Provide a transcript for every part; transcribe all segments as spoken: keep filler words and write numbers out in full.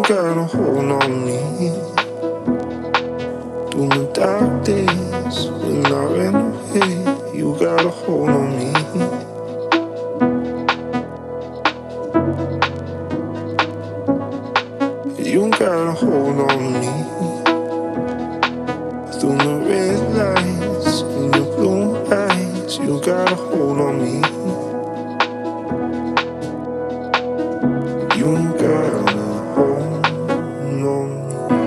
got a hold on me. Through the dark days when I ran away, you got a hold on me. You got a hold on me. Through the red lights and your blue eyes, you got a hold on me. You got a hold on me.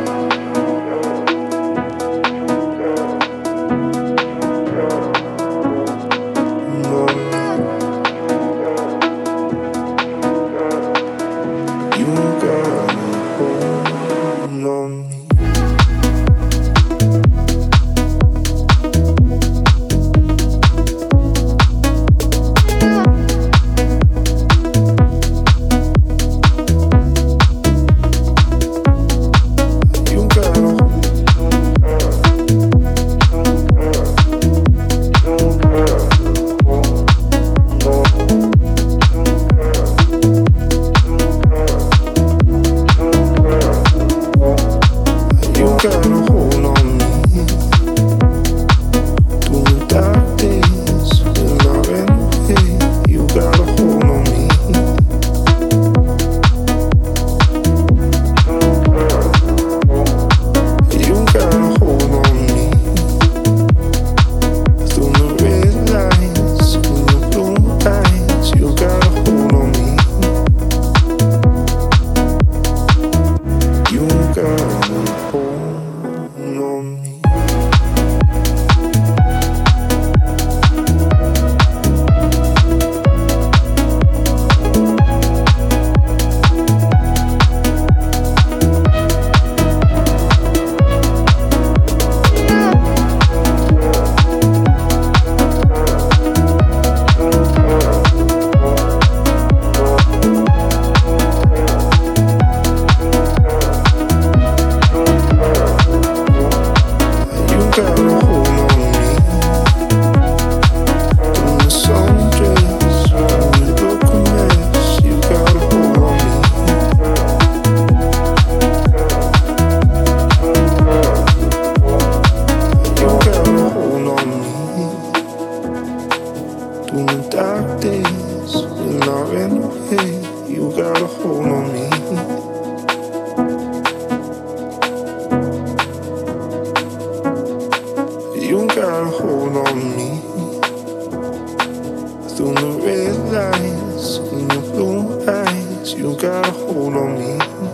You got a hold on me. Through the red lights and your blue eyes, you got a hold on me.